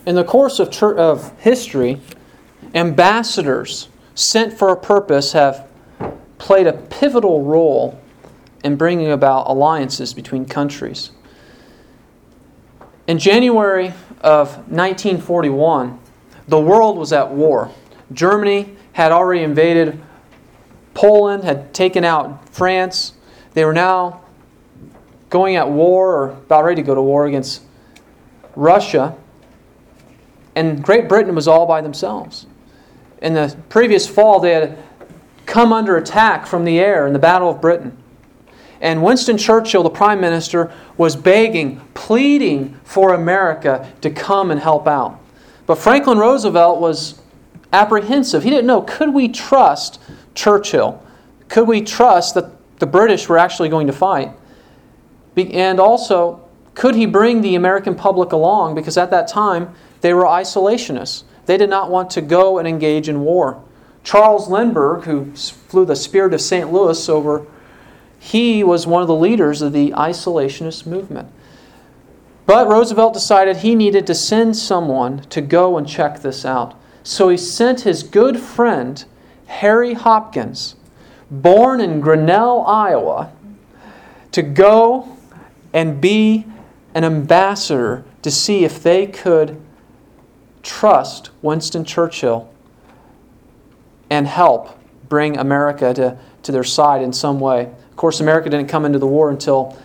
In the course of history, ambassadors sent for a purpose have played a pivotal role in bringing about alliances between countries. In January of 1941, the world was at war. Germany had already invaded Poland, had taken out France. They were now going at war, or about ready to go to war, against Russia. And Great Britain was all by themselves. In the previous fall, they had come under attack from the air in the Battle of Britain. And Winston Churchill, the Prime Minister, was begging, pleading for America to come and help out. But Franklin Roosevelt was apprehensive. He didn't know, could we trust Churchill? Could we trust that the British were actually going to fight? And also, could he bring the American public along? Because at that time, they were isolationists. They did not want to go and engage in war. Charles Lindbergh, who flew the Spirit of St. Louis over, he was one of the leaders of the isolationist movement. But Roosevelt decided he needed to send someone to go and check this out. So he sent his good friend, Harry Hopkins, born in Grinnell, Iowa, to go and be an ambassador to see if they could trust Winston Churchill and help bring America to their side in some way. Of course, America didn't come into the war until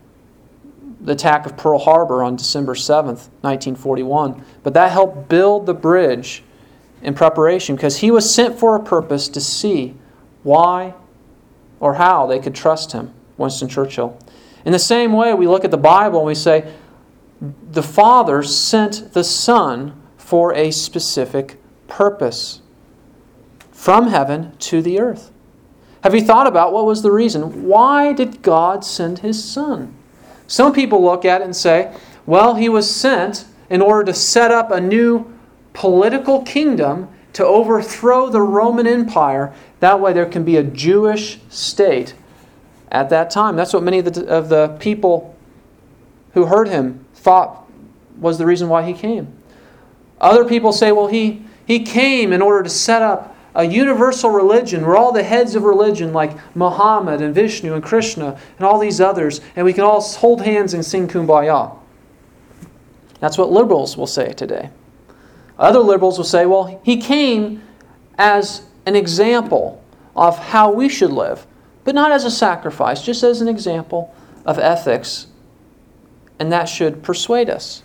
the attack of Pearl Harbor on December 7th, 1941. But that helped build the bridge in preparation, because he was sent for a purpose to see why or how they could trust him, Winston Churchill. In the same way, we look at the Bible and we say, the Father sent the Son for a specific purpose from heaven to the earth. Have you thought about what was the reason? Why did God send His Son? Some people look at it and say, well, He was sent in order to set up a new political kingdom to overthrow the Roman Empire. That way there can be a Jewish state at that time. That's what many of the people who heard Him thought was the reason why He came. Other people say, well, he came in order to set up a universal religion where all the heads of religion like Muhammad and Vishnu and Krishna and all these others, and we can all hold hands and sing Kumbaya. That's what liberals will say today. Other liberals will say, well, He came as an example of how we should live, but not as a sacrifice, just as an example of ethics, and that should persuade us.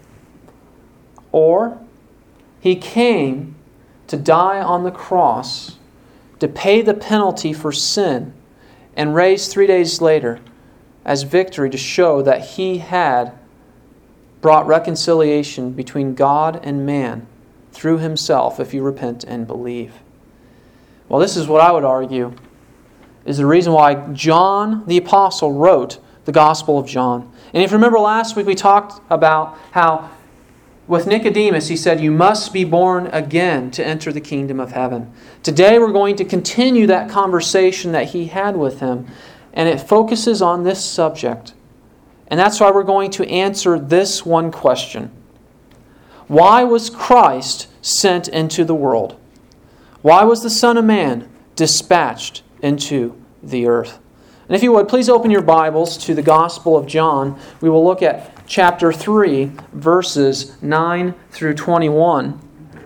Or, He came to die on the cross, to pay the penalty for sin, and raise 3 days later as victory to show that He had brought reconciliation between God and man through Himself if you repent and believe. Well, this is what I would argue is the reason why John the Apostle wrote the Gospel of John. And if you remember last week we talked about how with Nicodemus, he said, you must be born again to enter the kingdom of heaven. Today we're going to continue that conversation that he had with him, and it focuses on this subject. And that's why we're going to answer this one question. Why was Christ sent into the world? Why was the Son of Man dispatched into the earth? And if you would, please open your Bibles to the Gospel of John. We will look at chapter 3, verses 9 through 21.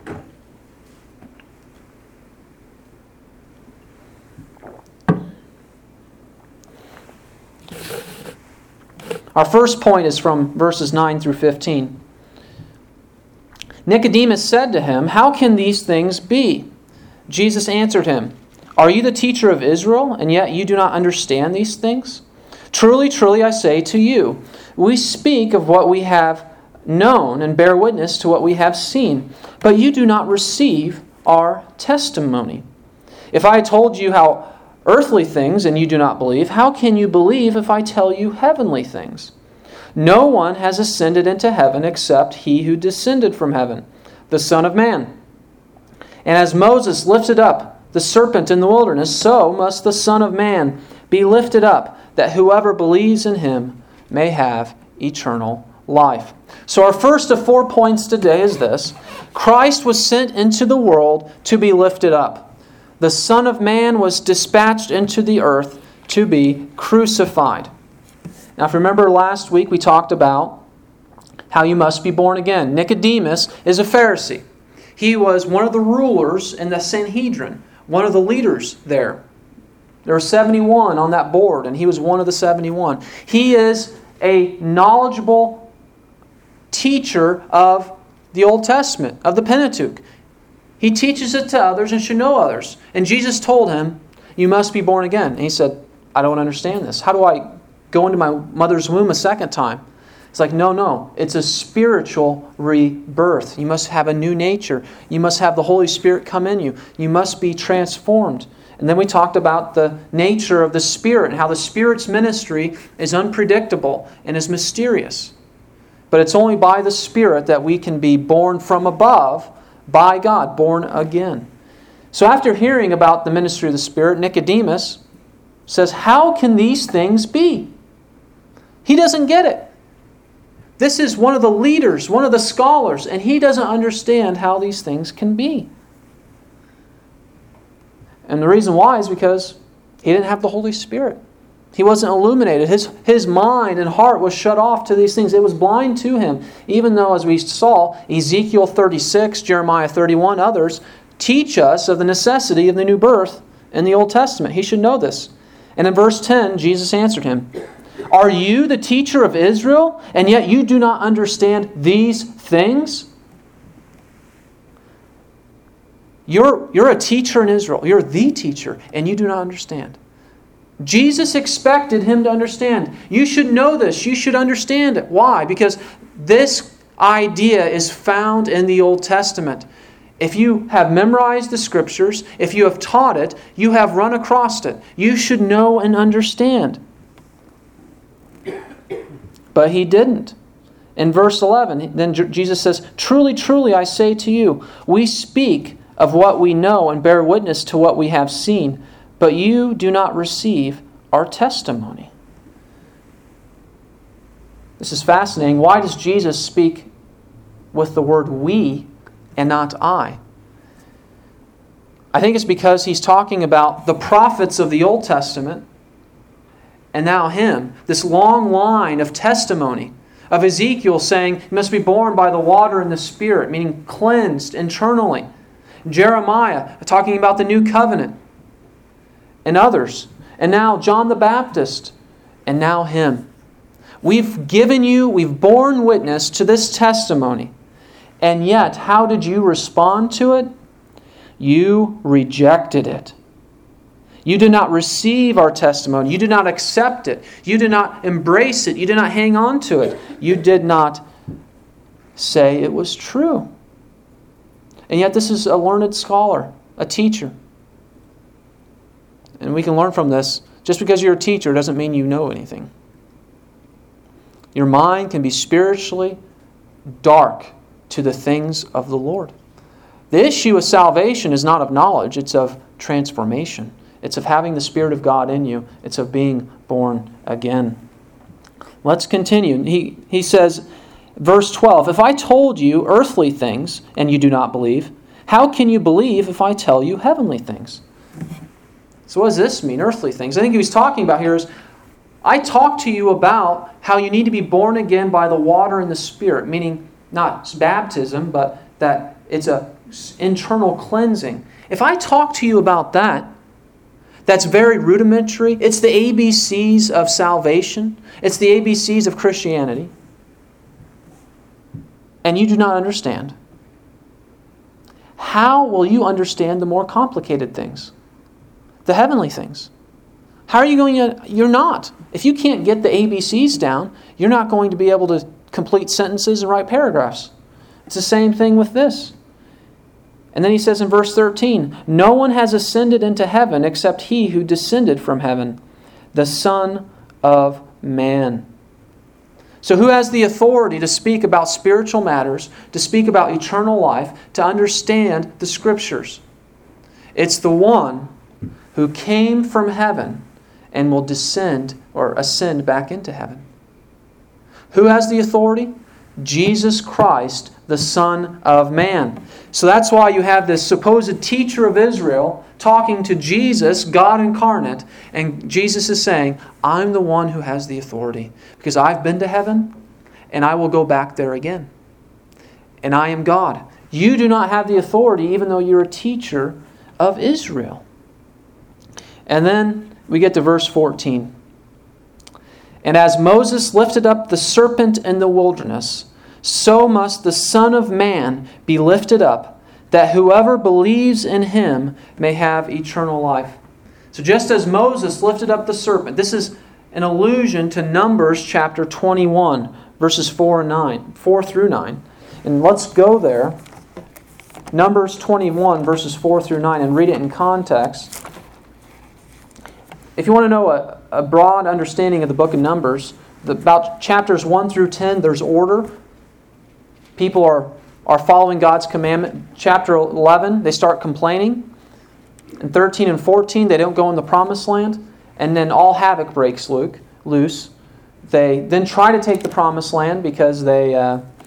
Our first point is from verses 9 through 15. Nicodemus said to Him, how can these things be? Jesus answered him, are you the teacher of Israel, and yet you do not understand these things? Truly, truly, I say to you, we speak of what we have known and bear witness to what we have seen, but you do not receive our testimony. If I told you how earthly things and you do not believe, how can you believe if I tell you heavenly things? No one has ascended into heaven except He who descended from heaven, the Son of Man. And as Moses lifted up the serpent in the wilderness, so must the Son of Man be lifted up, that whoever believes in Him may have eternal life. So our first of 4 points today is this. Christ was sent into the world to be lifted up. The Son of Man was dispatched into the earth to be crucified. Now, if you remember last week, we talked about how you must be born again. Nicodemus is a Pharisee. He was one of the rulers in the Sanhedrin, one of the leaders there. There were 71 on that board, and he was one of the 71. He is a knowledgeable teacher of the Old Testament, of the Pentateuch. He teaches it to others and should know others. And Jesus told him, you must be born again. And he said, I don't understand this. How do I go into my mother's womb a second time? It's like, no. It's a spiritual rebirth. You must have a new nature. You must have the Holy Spirit come in you. You must be transformed. And then we talked about the nature of the Spirit and how the Spirit's ministry is unpredictable and is mysterious. But it's only by the Spirit that we can be born from above by God, born again. So after hearing about the ministry of the Spirit, Nicodemus says, how can these things be? He doesn't get it. This is one of the leaders, one of the scholars, and he doesn't understand how these things can be. And the reason why is because he didn't have the Holy Spirit. He wasn't illuminated. His mind and heart was shut off to these things. It was blind to him. Even though, as we saw, Ezekiel 36, Jeremiah 31, others teach us of the necessity of the new birth in the Old Testament. He should know this. And in verse 10, Jesus answered him, are you the teacher of Israel, and yet you do not understand these things? You're a teacher in Israel. You're the teacher, and you do not understand. Jesus expected him to understand. You should know this. You should understand it. Why? Because this idea is found in the Old Testament. If you have memorized the Scriptures, if you have taught it, you have run across it. You should know and understand. But he didn't. In verse 11, then Jesus says, truly, truly, I say to you, we speak of what we know and bear witness to what we have seen, but you do not receive our testimony. This is fascinating. Why does Jesus speak with the word we and not I? I think it's because he's talking about the prophets of the Old Testament and now him. This long line of testimony of Ezekiel saying, you must be born by the water and the Spirit, meaning cleansed internally. Jeremiah talking about the new covenant. And others. And now John the Baptist. And now him. We've borne witness to this testimony. And yet, how did you respond to it? You rejected it. You did not receive our testimony. You did not accept it. You did not embrace it. You did not hang on to it. You did not say it was true. And yet this is a learned scholar, a teacher. And we can learn from this. Just because you're a teacher doesn't mean you know anything. Your mind can be spiritually dark to the things of the Lord. The issue of salvation is not of knowledge, it's of transformation. It's of having the Spirit of God in you. It's of being born again. Let's continue. He says, verse 12, if I told you earthly things and you do not believe, how can you believe if I tell you heavenly things? So what does this mean, earthly things? I think what he's talking about here is, I talk to you about how you need to be born again by the water and the Spirit, meaning not baptism, but that it's an internal cleansing. If I talk to you about that, that's very rudimentary. It's the ABCs of salvation. It's the ABCs of Christianity. And you do not understand. How will you understand the more complicated things? The heavenly things. How are you going to... You're not. If you can't get the ABCs down, you're not going to be able to complete sentences and write paragraphs. It's the same thing with this. And then he says in verse 13, no one has ascended into heaven except he who descended from heaven, the Son of Man. So who has the authority to speak about spiritual matters, to speak about eternal life, to understand the Scriptures? It's the one who came from heaven and will descend or ascend back into heaven. Who has the authority? Jesus Christ, the Son of Man. So that's why you have this supposed teacher of Israel talking to Jesus, God incarnate, and Jesus is saying, I'm the one who has the authority because I've been to heaven and I will go back there again. And I am God. You do not have the authority even though you're a teacher of Israel. And then we get to verse 14. And as Moses lifted up the serpent in the wilderness, so must the Son of Man be lifted up, that whoever believes in Him may have eternal life. So just as Moses lifted up the serpent, this is an allusion to Numbers chapter 21, verses 4 through 9. And let's go there. Numbers 21, verses 4 through 9, and read it in context. If you want to know a broad understanding of the book of Numbers, about chapters 1 through 10, there's order. People are following God's commandment. Chapter 11, they start complaining. In 13 and 14, they don't go in the promised land. And then all havoc breaks loose. They then try to take the promised land because they,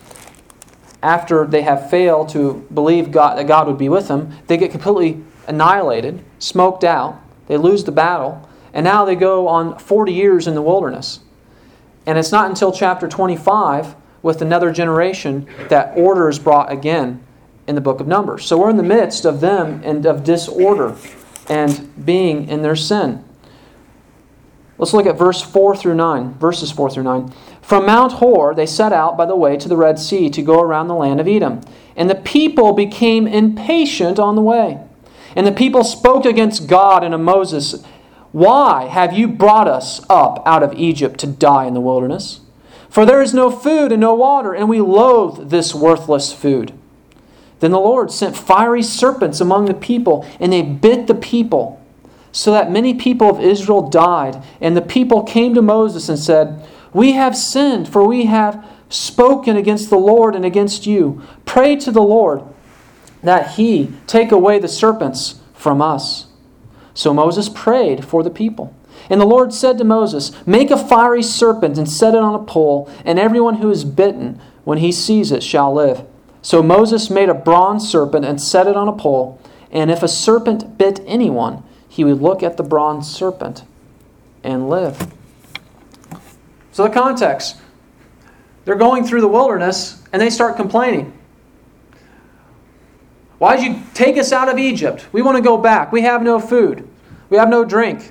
after they have failed to believe that God would be with them, they get completely annihilated, smoked out. They lose the battle. And now they go on 40 years in the wilderness. And it's not until chapter 25, with another generation, that order is brought again in the book of Numbers. So we're in the midst of them and of disorder and being in their sin. Let's look at verses 4 through 9. From Mount Hor they set out by the way to the Red Sea to go around the land of Edom. And the people became impatient on the way. And the people spoke against God and to Moses, Why have you brought us up out of Egypt to die in the wilderness? For there is no food and no water, and we loathe this worthless food. Then the Lord sent fiery serpents among the people, and they bit the people, so that many people of Israel died. And the people came to Moses and said, We have sinned, for we have spoken against the Lord and against you. Pray to the Lord that He take away the serpents from us. So Moses prayed for the people. And the Lord said to Moses, Make a fiery serpent and set it on a pole, and everyone who is bitten, when he sees it, shall live. So Moses made a bronze serpent and set it on a pole, and if a serpent bit anyone, he would look at the bronze serpent and live. So the context. They're going through the wilderness, and they start complaining. Why did you take us out of Egypt? We want to go back. We have no food. We have no drink.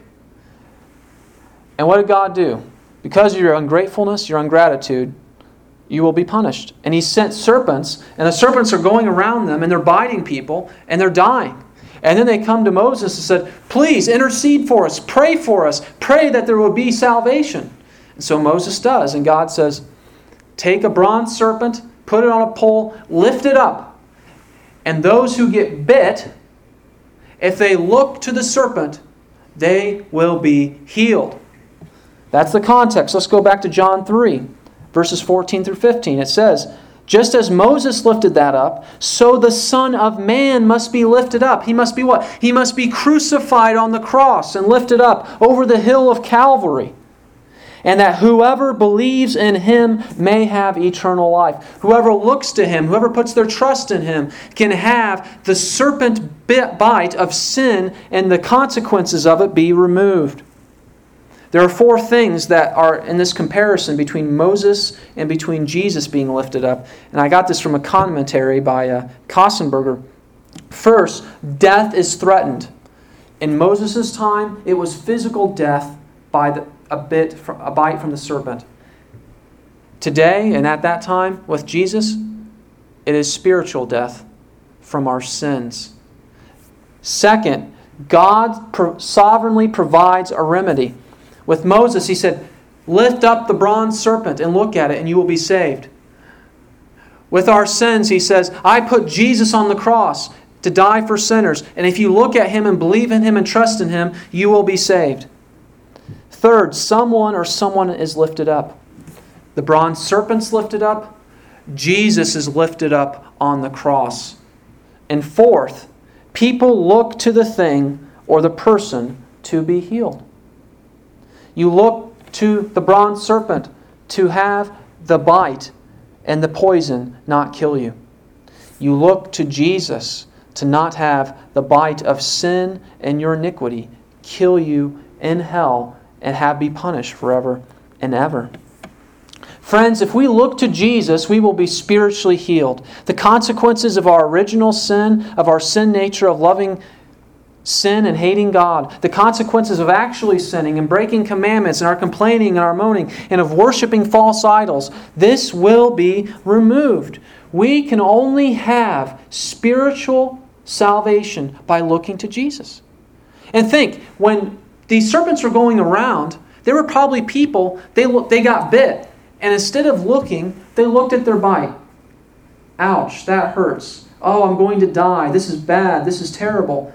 And what did God do? Because of your ungratefulness, your ingratitude, you will be punished. And He sent serpents, and the serpents are going around them, and they're biting people, and they're dying. And then they come to Moses and said, Please intercede for us, pray that there will be salvation. And so Moses does, and God says, Take a bronze serpent, put it on a pole, lift it up. And those who get bit, if they look to the serpent, they will be healed. That's the context. Let's go back to John 3, verses 14 through 15. It says, Just as Moses lifted that up, so the Son of Man must be lifted up. He must be what? He must be crucified on the cross and lifted up over the hill of Calvary. And that whoever believes in Him may have eternal life. Whoever looks to Him, whoever puts their trust in Him, can have the serpent bite of sin and the consequences of it be removed. There are four things that are in this comparison between Moses and between Jesus being lifted up. And I got this from a commentary by Kossenberger. First, death is threatened. In Moses' time, it was physical death by a bite from the serpent. Today, and at that time, with Jesus, it is spiritual death from our sins. Second, God sovereignly provides a remedy. With Moses, He said, Lift up the bronze serpent and look at it, and you will be saved. With our sins, He says, I put Jesus on the cross to die for sinners. And if you look at Him and believe in Him and trust in Him, you will be saved. Third, someone is lifted up. The bronze serpent's lifted up. Jesus is lifted up on the cross. And fourth, people look to the thing or the person to be healed. You look to the bronze serpent to have the bite and the poison not kill you. You look to Jesus to not have the bite of sin and your iniquity kill you in hell and be punished forever and ever. Friends, if we look to Jesus, we will be spiritually healed. The consequences of our original sin, of our sin nature, of loving sin and hating God, the consequences of actually sinning and breaking commandments and our complaining and our moaning and of worshiping false idols, this will be removed. We can only have spiritual salvation by looking to Jesus. And think, when these serpents were going around, there were probably people, they got bit. And instead of looking, they looked at their bite. Ouch, that hurts. Oh, I'm going to die. This is bad. This is terrible.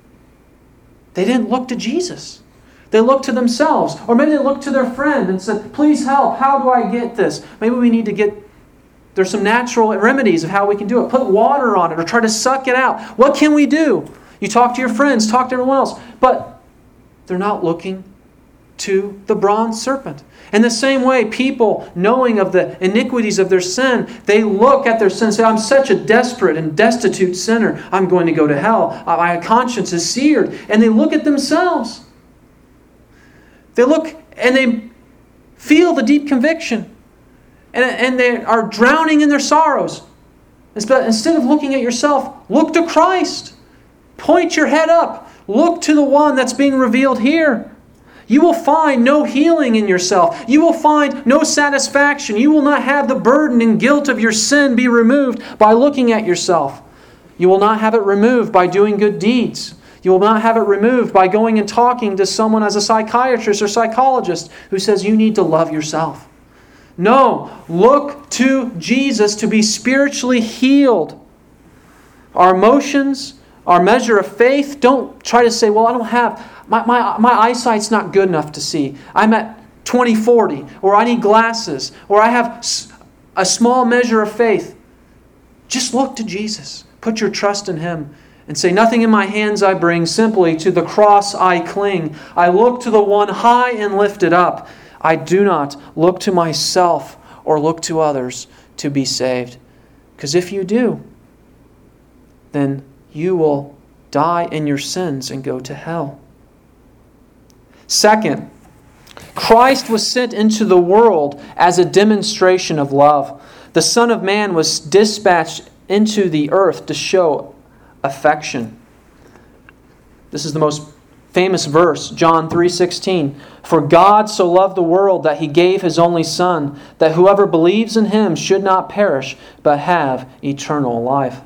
They didn't look to Jesus. They looked to themselves. Or maybe they looked to their friend and said, please help. How do I get this? Maybe we need to there's some natural remedies of how we can do it. Put water on it or try to suck it out. What can we do? You talk to your friends, talk to everyone else. But they're not looking to the bronze serpent. In the same way, people, knowing of the iniquities of their sin, they look at their sin and say, I'm such a desperate and destitute sinner. I'm going to go to hell. My conscience is seared. And they look at themselves. They look and they feel the deep conviction. And they are drowning in their sorrows. Instead of looking at yourself, look to Christ. Point your head up. Look to the one that's being revealed here. You will find no healing in yourself. You will find no satisfaction. You will not have the burden and guilt of your sin be removed by looking at yourself. You will not have it removed by doing good deeds. You will not have it removed by going and talking to someone as a psychiatrist or psychologist who says you need to love yourself. No, look to Jesus to be spiritually healed. Our emotions, our measure of faith, don't try to say, well, I don't have... My eyesight's not good enough to see. I'm at 20/40, or I need glasses, or I have a small measure of faith. Just look to Jesus. Put your trust in Him and say, nothing in my hands I bring, simply to the cross I cling. I look to the one high and lifted up. I do not look to myself or look to others to be saved. Because if you do, then you will die in your sins and go to hell. Second, Christ was sent into the world as a demonstration of love. The Son of Man was dispatched into the earth to show affection. This is the most famous verse, John 3:16. For God so loved the world that He gave His only Son, that whoever believes in Him should not perish, but have eternal life.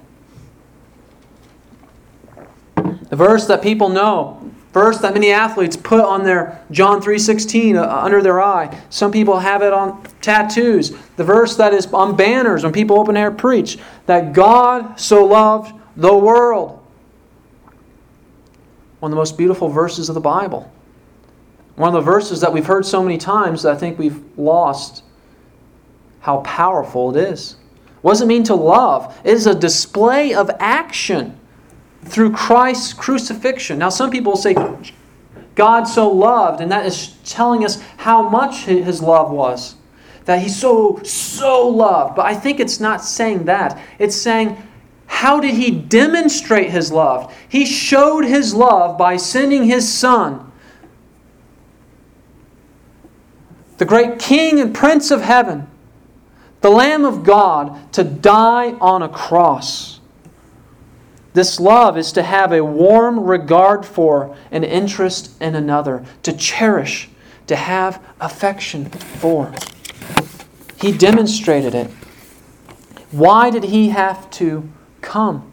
The verse that people know, verse that many athletes put on their John 3:16 under their eye. Some people have it on tattoos. The verse that is on banners when people open air preach, that God so loved the world. One of the most beautiful verses of the Bible. One of the verses that we've heard so many times that I think we've lost how powerful it is. What does it mean to love? It is a display of action through Christ's crucifixion. Now some people say, God so loved, and that is telling us how much His love was. That He so loved. But I think it's not saying that. It's saying, how did He demonstrate His love? He showed His love by sending His Son, the great King and Prince of Heaven, the Lamb of God, to die on a cross. This love is to have a warm regard for and interest in another, to cherish, to have affection for. He demonstrated it. Why did He have to come?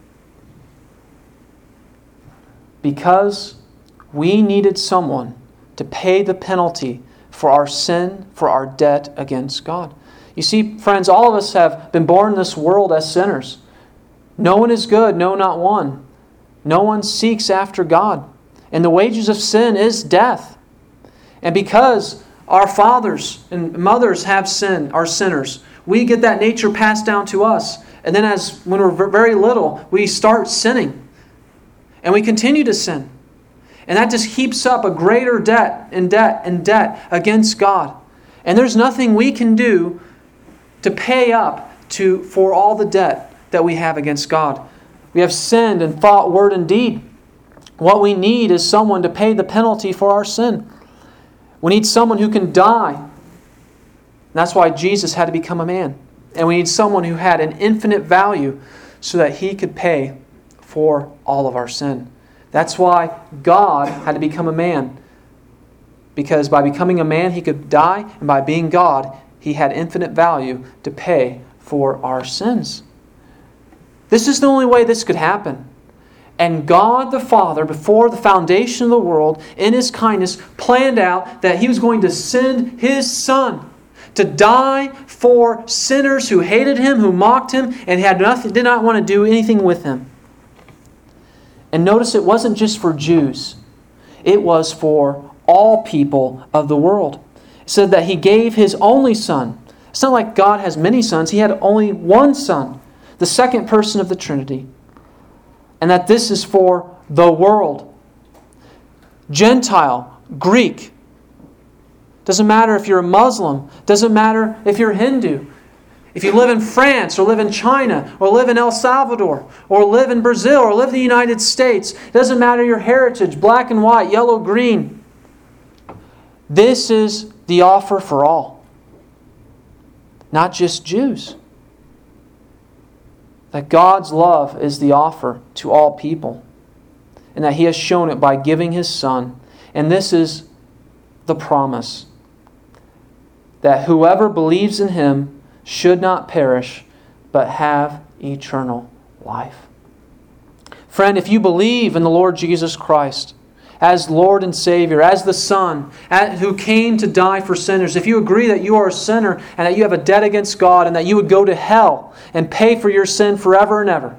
Because we needed someone to pay the penalty for our sin, for our debt against God. You see, friends, all of us have been born in this world as sinners. No one is good, no, not one. No one seeks after God. And the wages of sin is death. And because our fathers and mothers have sinned, are sinners, we get that nature passed down to us. And then when we're very little, we start sinning. And we continue to sin. And that just heaps up a greater debt against God. And there's nothing we can do to pay up for all the debt that we have against God. We have sinned in thought, word, and deed. What we need is someone to pay the penalty for our sin. We need someone who can die. That's why Jesus had to become a man. And we need someone who had an infinite value so that He could pay for all of our sin. That's why God had to become a man. Because by becoming a man, He could die. And by being God, He had infinite value to pay for our sins. This is the only way this could happen. And God the Father, before the foundation of the world, in His kindness, planned out that He was going to send His Son to die for sinners who hated Him, who mocked Him, and did not want to do anything with Him. And notice it wasn't just for Jews. It was for all people of the world. It said that He gave His only Son. It's not like God has many sons. He had only one Son, the second person of the Trinity. And that this is for the world. Gentile, Greek. Doesn't matter if you're a Muslim. Doesn't matter if you're Hindu. If you live in France or live in China or live in El Salvador or live in Brazil or live in the United States. It doesn't matter your heritage, black and white, yellow, green. This is the offer for all. Not just Jews. That God's love is the offer to all people. And that He has shown it by giving His Son. And this is the promise. That whoever believes in Him should not perish, but have eternal life. Friend, if you believe in the Lord Jesus Christ as Lord and Savior, as the Son who came to die for sinners, if you agree that you are a sinner and that you have a debt against God and that you would go to hell and pay for your sin forever and ever,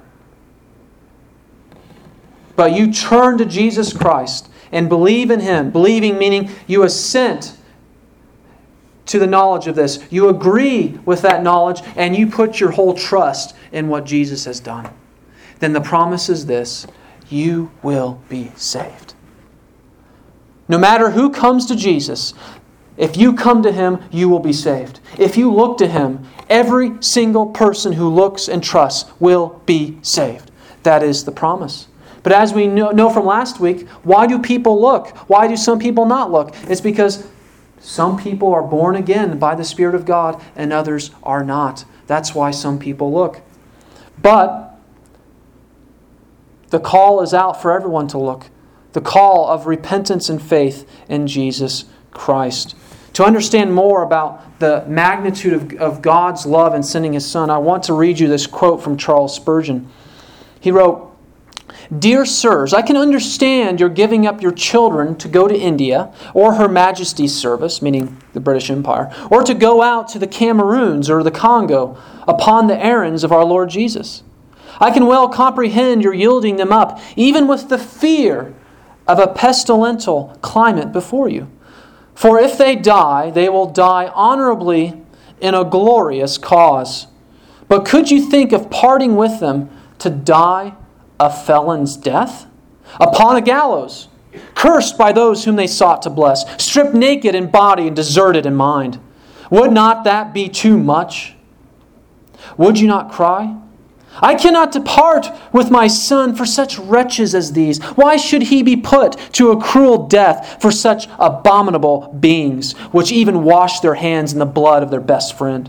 but you turn to Jesus Christ and believe in Him, believing meaning you assent to the knowledge of this. You agree with that knowledge and you put your whole trust in what Jesus has done. Then the promise is this: you will be saved. No matter who comes to Jesus, if you come to Him, you will be saved. If you look to Him, every single person who looks and trusts will be saved. That is the promise. But as we know from last week, why do people look? Why do some people not look? It's because some people are born again by the Spirit of God and others are not. That's why some people look. But the call is out for everyone to look. The call of repentance and faith in Jesus Christ. To understand more about the magnitude of God's love in sending His Son, I want to read you this quote from Charles Spurgeon. He wrote, "Dear sirs, I can understand your giving up your children to go to India or Her Majesty's service," meaning the British Empire, "or to go out to the Cameroons or the Congo upon the errands of our Lord Jesus. I can well comprehend your yielding them up, even with the fear of a pestilential climate before you. For if they die, they will die honorably in a glorious cause. But could you think of parting with them to die a felon's death? Upon a gallows, cursed by those whom they sought to bless, stripped naked in body and deserted in mind. Would not that be too much? Would you not cry, I cannot depart with my son for such wretches as these. Why should he be put to a cruel death for such abominable beings, which even wash their hands in the blood of their best friend?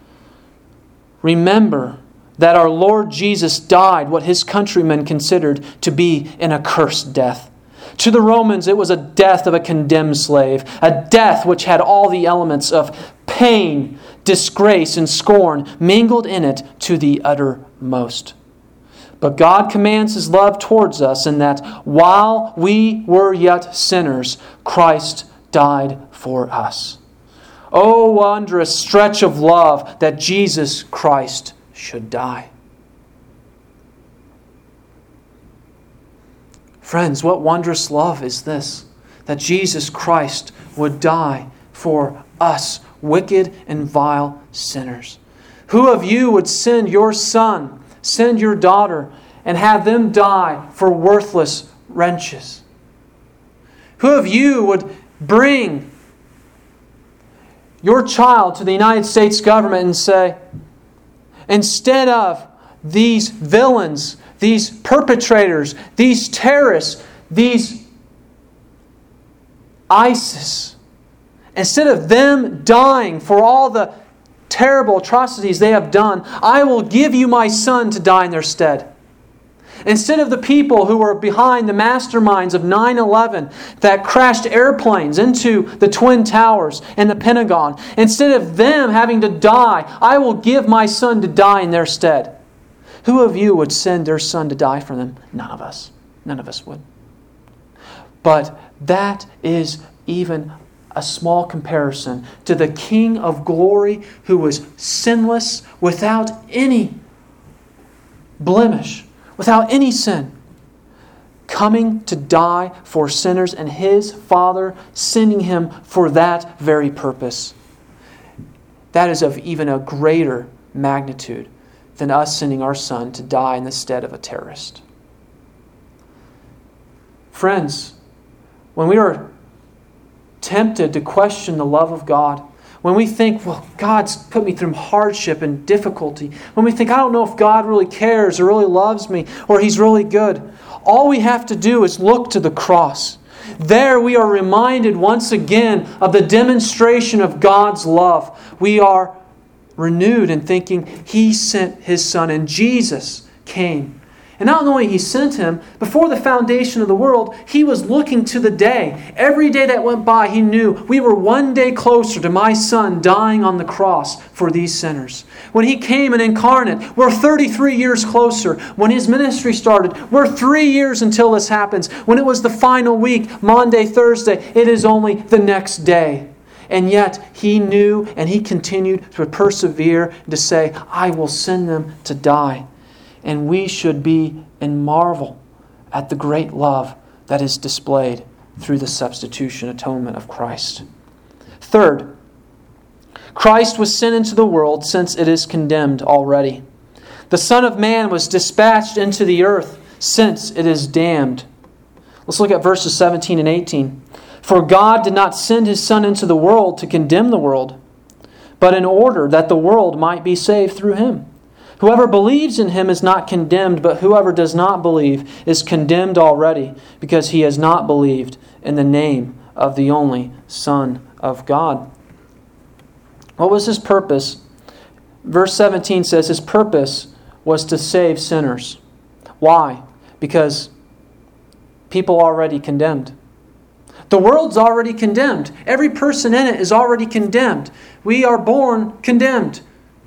Remember that our Lord Jesus died what His countrymen considered to be an accursed death. To the Romans, it was a death of a condemned slave, a death which had all the elements of pain, disgrace, and scorn mingled in it to the uttermost. But God commands His love towards us in that while we were yet sinners, Christ died for us. Oh, wondrous stretch of love that Jesus Christ should die. Friends, what wondrous love is this? That Jesus Christ would die for us, wicked and vile sinners. Who of you would send your son, send your daughter, and have them die for worthless wretches? Who of you would bring your child to the United States government and say, instead of these villains, these perpetrators, these terrorists, these ISIS, instead of them dying for all the terrible atrocities they have done, I will give you my son to die in their stead. Instead of the people who were behind the masterminds of 9/11 that crashed airplanes into the Twin Towers and the Pentagon, instead of them having to die, I will give my son to die in their stead. Who of you would send their son to die for them? None of us. None of us would. But that is even a small comparison to the King of glory who was sinless, without any blemish, without any sin, coming to die for sinners, and His Father sending Him for that very purpose. That is of even a greater magnitude than us sending our son to die in the stead of a terrorist. Friends, when we are tempted to question the love of God, when we think, well, God's put me through hardship and difficulty, when we think, I don't know if God really cares or really loves me or He's really good, all we have to do is look to the cross. There we are reminded once again of the demonstration of God's love. We are renewed in thinking He sent His Son, and Jesus came. And not only He sent Him, before the foundation of the world, He was looking to the day. Every day that went by, He knew we were one day closer to my Son dying on the cross for these sinners. When He came and incarnate, we're 33 years closer. When His ministry started, we're 3 years until this happens. When it was the final week, Monday, Thursday, it is only the next day. And yet He knew, and He continued to persevere and to say, I will send them to die. And we should be in marvel at the great love that is displayed through the substitution atonement of Christ. Third, Christ was sent into the world since it is condemned already. The Son of Man was dispatched into the earth since it is damned. Let's look at verses 17 and 18. For God did not send His Son into the world to condemn the world, but in order that the world might be saved through Him. Whoever believes in Him is not condemned, but whoever does not believe is condemned already, because he has not believed in the name of the only Son of God. What was His purpose? Verse 17 says His purpose was to save sinners. Why? Because people are already condemned. The world's already condemned. Every person in it is already condemned. We are born condemned.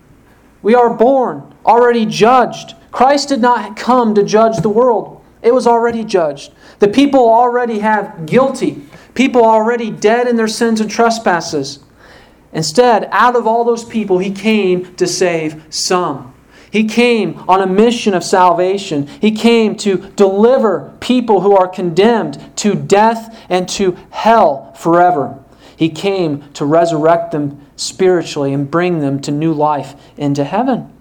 We are born already judged. Christ did not come to judge the world. It was already judged. The people already have guilty. People already dead in their sins and trespasses. Instead, out of all those people, He came to save some. He came on a mission of salvation. He came to deliver people who are condemned to death and to hell forever. He came to resurrect them spiritually and bring them to new life into heaven.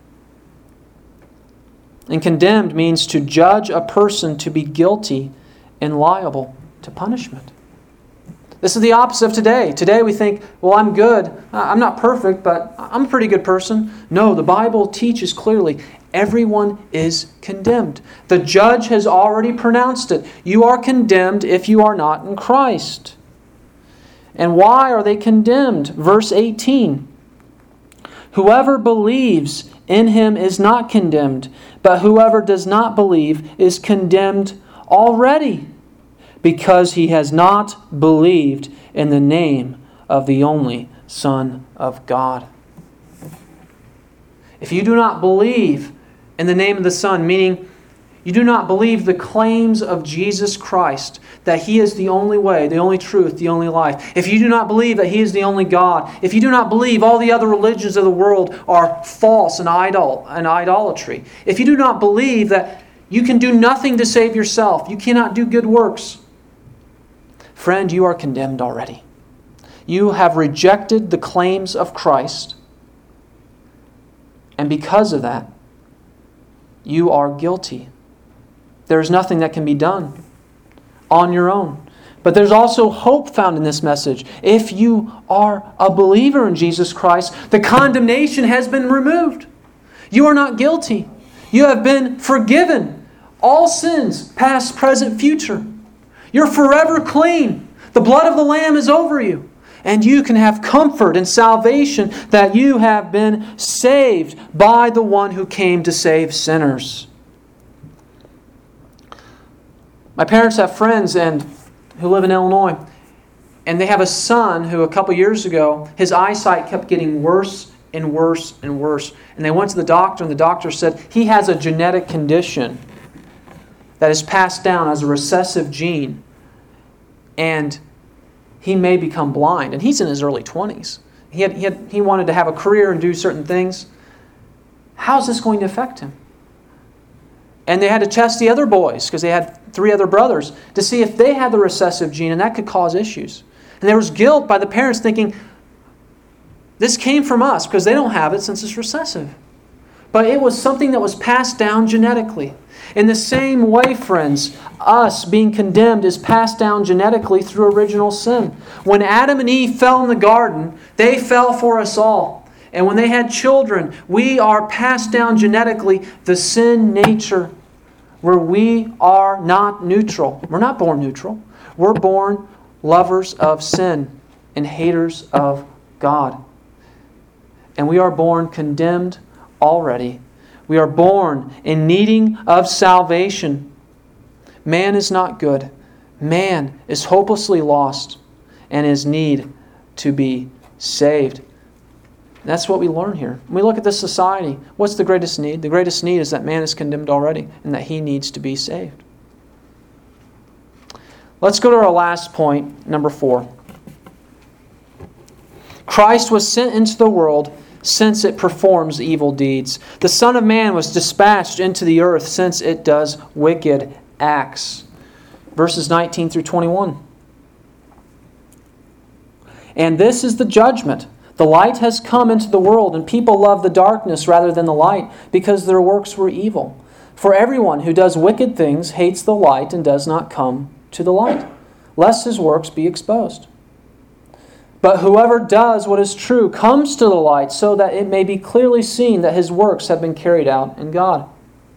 And condemned means to judge a person to be guilty and liable to punishment. This is the opposite of today. Today we think, well, I'm good. I'm not perfect, but I'm a pretty good person. No, the Bible teaches clearly everyone is condemned. The judge has already pronounced it. You are condemned if you are not in Christ. And why are they condemned? Verse 18. Whoever believes in Him is not condemned, but whoever does not believe is condemned already, because he has not believed in the name of the only Son of God. If you do not believe in the name of the Son, meaning you do not believe the claims of Jesus Christ, that He is the only way, the only truth, the only life. If you do not believe that He is the only God, if you do not believe all the other religions of the world are false and idolatry, if you do not believe that you can do nothing to save yourself, you cannot do good works, friend, you are condemned already. You have rejected the claims of Christ, and because of that, you are guilty. There is nothing that can be done on your own. But there's also hope found in this message. If you are a believer in Jesus Christ, the condemnation has been removed. You are not guilty. You have been forgiven. All sins, past, present, future. You're forever clean. The blood of the Lamb is over you. And you can have comfort and salvation that you have been saved by the one who came to save sinners. My parents have friends who live in Illinois. And they have a son who a couple years ago, his eyesight kept getting worse and worse and worse. And they went to the doctor, and the doctor said he has a genetic condition that is passed down as a recessive gene. And he may become blind. And he's in his early 20s. He wanted to have a career and do certain things. How's this going to affect him? And they had to test the other boys, because they had 3 other brothers, to see if they had the recessive gene, and that could cause issues. And there was guilt by the parents thinking, this came from us, because they don't have it since it's recessive. But it was something that was passed down genetically. In the same way, friends, us being condemned is passed down genetically through original sin. When Adam and Eve fell in the garden, they fell for us all. And when they had children, we are passed down genetically the sin nature, where we are not neutral. We're not born neutral. We're born lovers of sin and haters of God. And we are born condemned already. We are born in needing of salvation. Man is not good. Man is hopelessly lost and is need to be saved. That's what we learn here. When we look at this society, what's the greatest need? The greatest need is that man is condemned already and that he needs to be saved. Let's go to our last point, number 4. Christ was sent into the world since it performs evil deeds. The Son of Man was dispatched into the earth since it does wicked acts. Verses 19 through 21. And this is the judgment. The light has come into the world, and people love the darkness rather than the light, because their works were evil. For everyone who does wicked things hates the light and does not come to the light, lest his works be exposed. But whoever does what is true comes to the light, so that it may be clearly seen that his works have been carried out in God.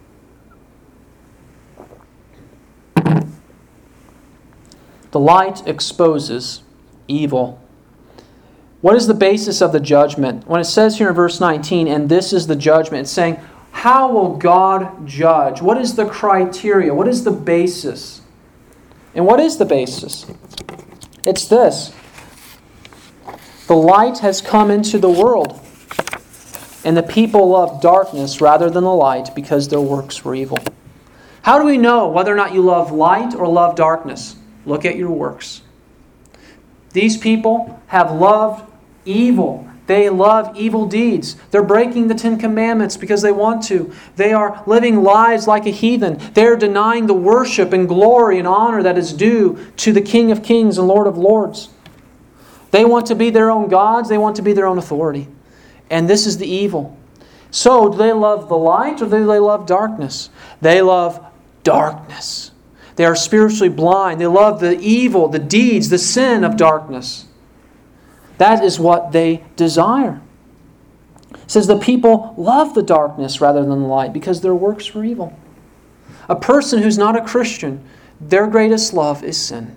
The light exposes evil. What is the basis of the judgment? When it says here in verse 19, and this is the judgment, it's saying, how will God judge? What is the criteria? What is the basis? And what is the basis? It's this. The light has come into the world, and the people love darkness rather than the light because their works were evil. How do we know whether or not you love light or love darkness? Look at your works. These people have loved evil. They love evil deeds. They're breaking the 10 Commandments because they want to. They are living lives like a heathen. They're denying the worship and glory and honor that is due to the King of Kings and Lord of Lords. They want to be their own gods. They want to be their own authority. And this is the evil. So, do they love the light or do they love darkness? They love darkness. They are spiritually blind. They love the evil, the deeds, the sin of darkness. That is what they desire. It says the people love the darkness rather than the light because their works were evil. A person who's not a Christian, their greatest love is sin.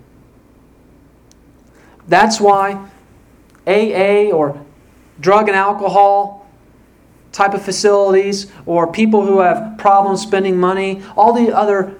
That's why AA or drug and alcohol type of facilities, or people who have problems spending money, all the other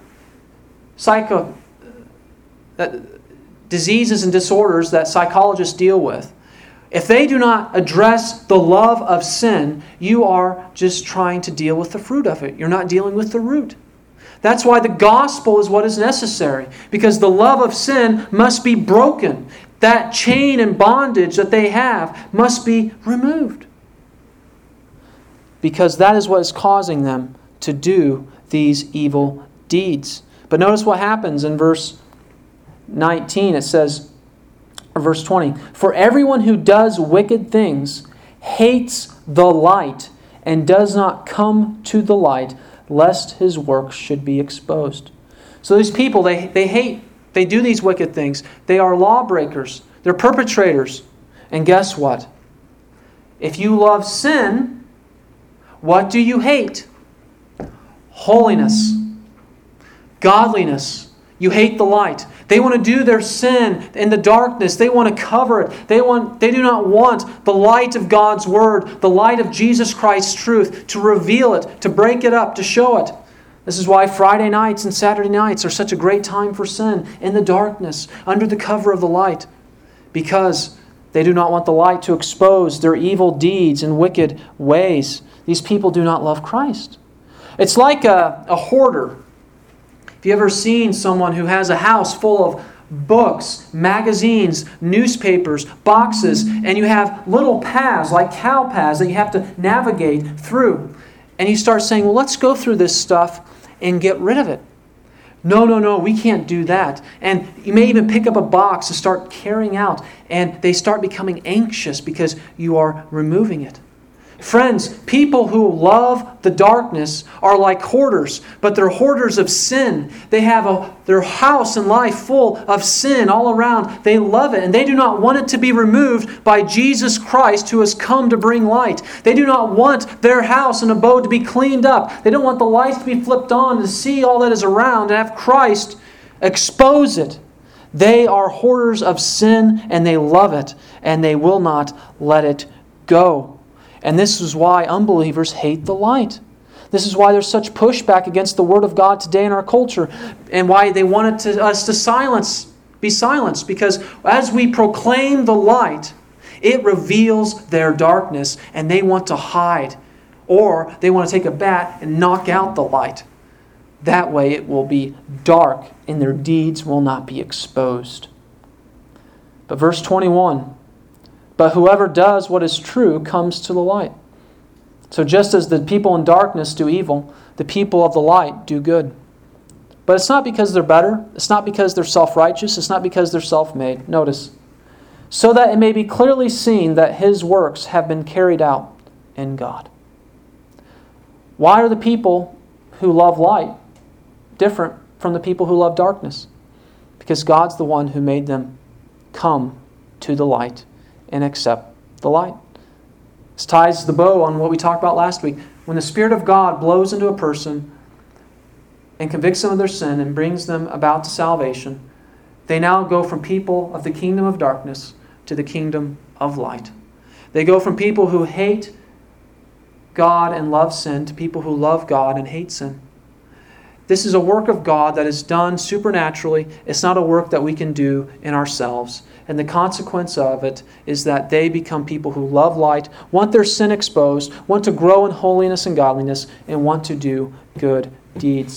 diseases and disorders that psychologists deal with, if they do not address the love of sin, you are just trying to deal with the fruit of it. You're not dealing with the root. That's why the gospel is what is necessary, because the love of sin must be broken. That chain and bondage that they have must be removed, because that is what is causing them to do these evil deeds. But notice what happens in verse 19. It says, or verse 20, for everyone who does wicked things hates the light and does not come to the light, lest his works should be exposed. So these people, they hate They do these wicked things. They are lawbreakers. They're perpetrators. And guess what? If you love sin, what do you hate? Holiness. Godliness. You hate the light. They want to do their sin in the darkness. They want to cover it. They do not want the light of God's Word, the light of Jesus Christ's truth, to reveal it, to break it up, to show it. This is why Friday nights and Saturday nights are such a great time for sin, in the darkness, under the cover of the light, because they do not want the light to expose their evil deeds and wicked ways. These people do not love Christ. It's like a hoarder. Have you ever seen someone who has a house full of books, magazines, newspapers, boxes, and you have little paths, like cow paths, that you have to navigate through? And you start saying, well, let's go through this stuff and get rid of it. No, we can't do that. And you may even pick up a box to start carrying out, and they start becoming anxious because you are removing it. Friends, people who love the darkness are like hoarders, but they're hoarders of sin. They have their house and life full of sin all around. They love it, and they do not want it to be removed by Jesus Christ, who has come to bring light. They do not want their house and abode to be cleaned up. They don't want the lights to be flipped on to see all that is around and have Christ expose it. They are hoarders of sin, and they love it, and they will not let it go. And this is why unbelievers hate the light. This is why there's such pushback against the Word of God today in our culture, and why they want us to be silenced. Because as we proclaim the light, it reveals their darkness, and they want to hide. Or they want to take a bat and knock out the light. That way it will be dark, and their deeds will not be exposed. But verse 21, but whoever does what is true comes to the light. So just as the people in darkness do evil, the people of the light do good. But it's not because they're better. It's not because they're self-righteous. It's not because they're self-made. Notice. So that it may be clearly seen that His works have been carried out in God. Why are the people who love light different from the people who love darkness? Because God's the one who made them come to the light and accept the light. This ties the bow on what we talked about last week. When the Spirit of God blows into a person and convicts them of their sin and brings them about to salvation, they now go from people of the kingdom of darkness to the kingdom of light. They go from people who hate God and love sin to people who love God and hate sin. This is a work of God that is done supernaturally. It's not a work that we can do in ourselves. And the consequence of it is that they become people who love light, want their sin exposed, want to grow in holiness and godliness, and want to do good deeds.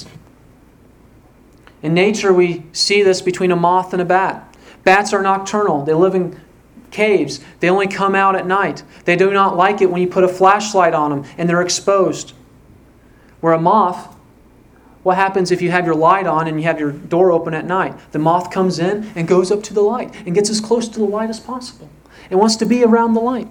In nature, we see this between a moth and a bat. Bats are nocturnal. They live in caves. They only come out at night. They do not like it when you put a flashlight on them and they're exposed. Where a moth, what happens if you have your light on and you have your door open at night? The moth comes in and goes up to the light and gets as close to the light as possible. It wants to be around the light.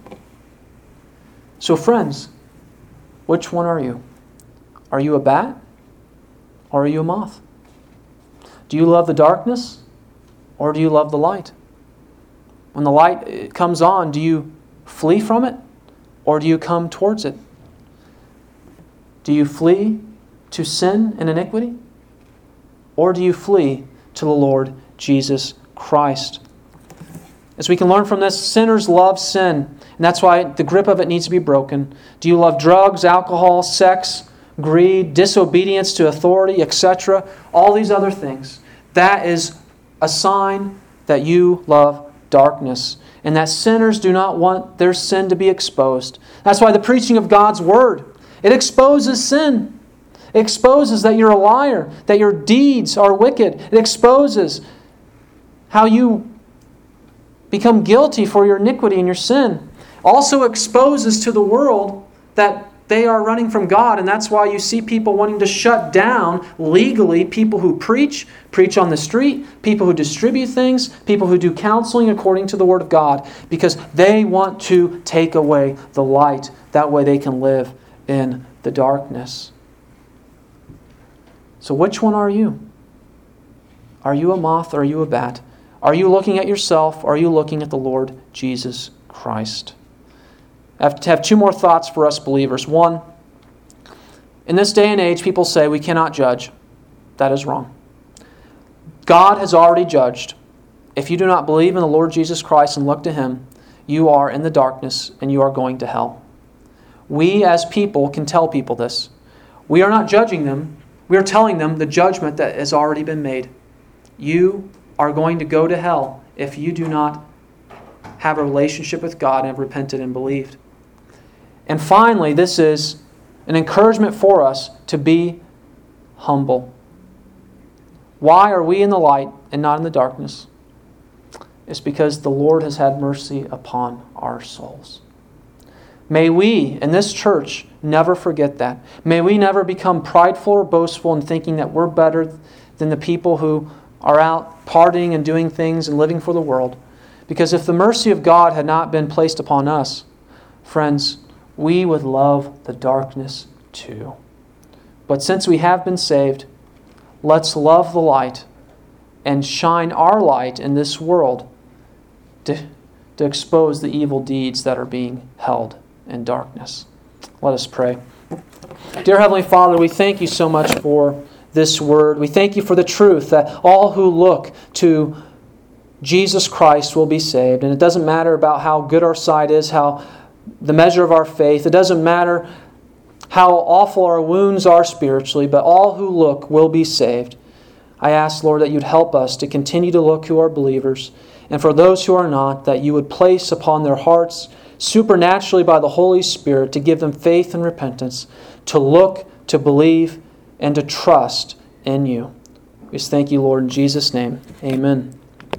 So friends, which one are you? Are you a bat or are you a moth? Do you love the darkness or do you love the light? When the light comes on, do you flee from it or do you come towards it? Do you flee to sin and iniquity? Or do you flee to the Lord Jesus Christ? As we can learn from this, sinners love sin. And that's why the grip of it needs to be broken. Do you love drugs, alcohol, sex, greed, disobedience to authority, etc.? All these other things. That is a sign that you love darkness. And that sinners do not want their sin to be exposed. That's why the preaching of God's Word, it exposes sin. It exposes that you're a liar, that your deeds are wicked. It exposes how you become guilty for your iniquity and your sin. Also exposes to the world that they are running from God, and that's why you see people wanting to shut down legally people who preach on the street, people who distribute things, people who do counseling according to the Word of God, because they want to take away the light. That way they can live in the darkness. So which one are you? Are you a moth or are you a bat? Are you looking at yourself or are you looking at the Lord Jesus Christ? I have two more thoughts for us believers. One, in this day and age, people say we cannot judge. That is wrong. God has already judged. If you do not believe in the Lord Jesus Christ and look to Him, you are in the darkness and you are going to hell. We as people can tell people this. We are not judging them. We are telling them the judgment that has already been made. You are going to go to hell if you do not have a relationship with God and have repented and believed. And finally, this is an encouragement for us to be humble. Why are we in the light and not in the darkness? It's because the Lord has had mercy upon our souls. May we, in this church, never forget that. May we never become prideful or boastful in thinking that we're better than the people who are out partying and doing things and living for the world. Because if the mercy of God had not been placed upon us, friends, we would love the darkness too. But since we have been saved, let's love the light and shine our light in this world to expose the evil deeds that are being held in darkness. Let us pray. Dear Heavenly Father, we thank you so much for this word. We thank you for the truth that all who look to Jesus Christ will be saved. And it doesn't matter about how good our side is, how the measure of our faith. It doesn't matter how awful our wounds are spiritually, but all who look will be saved. I ask, Lord, that you'd help us to continue to look who are believers. And for those who are not, that you would place upon their hearts supernaturally by the Holy Spirit to give them faith and repentance, to look, to believe, and to trust in you. We just thank you, Lord, in Jesus' name. Amen.